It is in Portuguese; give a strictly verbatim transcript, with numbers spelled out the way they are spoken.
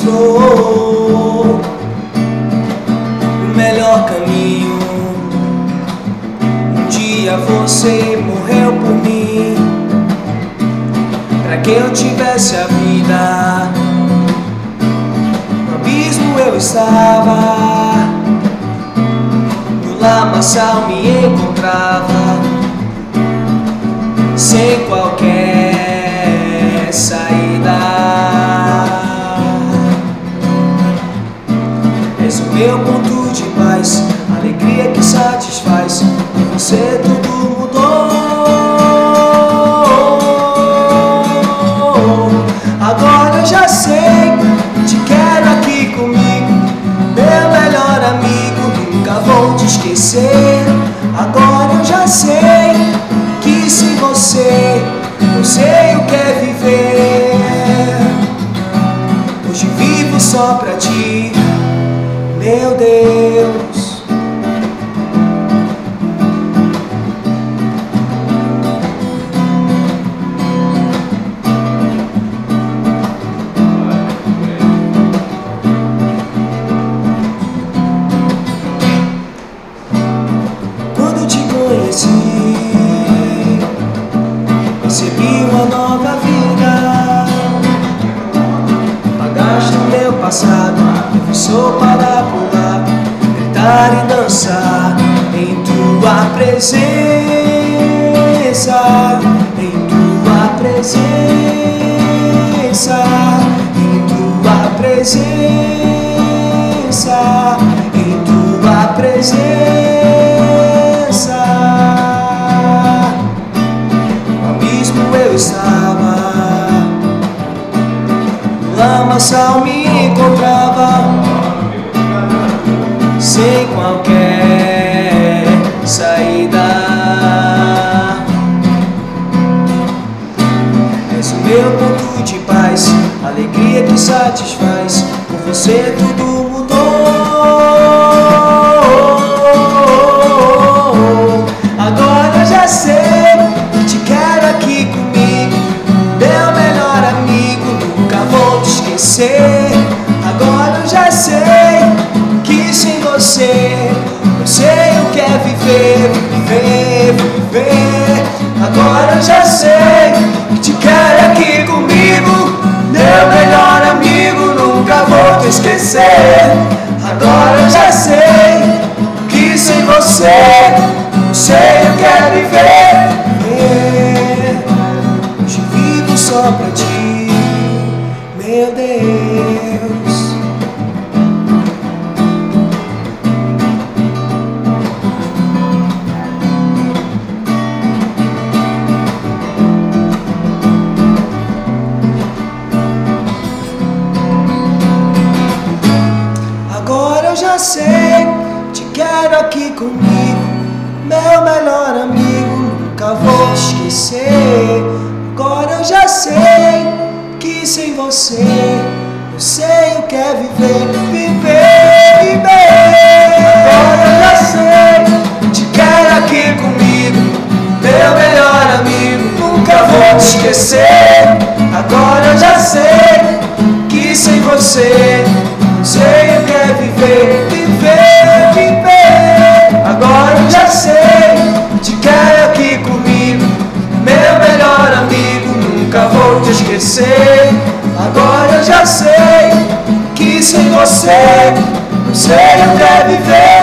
mostrou o melhor caminho. Um dia você morreu por mim, pra que eu tivesse a vida. No abismo eu estava, no lamaçal me encontrava, sem qualquer saída. És o meu ponto de paz, alegria que satisfaz. Com você tudo mudou. Agora eu já sei, te quero aqui comigo, meu melhor amigo, nunca vou te esquecer. Agora eu já sei que sem você não sei o que é viver. Hoje vivo só pra ti, meu Deus. Quando te conheci, recebi uma nova vida. Pagaste o meu passado, sou para pular, gritar e dançar em tua presença, em tua presença, em tua presença, em tua presença. No abismo eu estava, no lamaçal me encontrava, sem qualquer saída. És o meu ponto de paz, alegria que satisfaz. Com você tudo mudou. Agora eu já sei que te quero aqui comigo, meu melhor amigo, nunca vou te esquecer. Agora eu já sei que sem você eu sei o que é viver, viver, viver. Agora eu já sei que te quero aqui comigo, meu melhor amigo, nunca vou te esquecer. Agora eu já sei que sem você eu sei o que é viver, viver. Hoje vivo só pra ti, meu Deus. Agora eu já sei, te quero aqui comigo, meu melhor amigo, nunca vou te esquecer. Agora eu já sei que sem você eu sei o que é viver, viver, viver. Agora eu já sei, te quero aqui comigo, meu melhor amigo, nunca vou te esquecer. Agora eu já sei que sem você sei o que é viver, viver, viver. Agora eu já sei, te quero aqui comigo, meu melhor amigo, nunca vou te esquecer. Agora eu já sei que sem você eu sei o que é viver.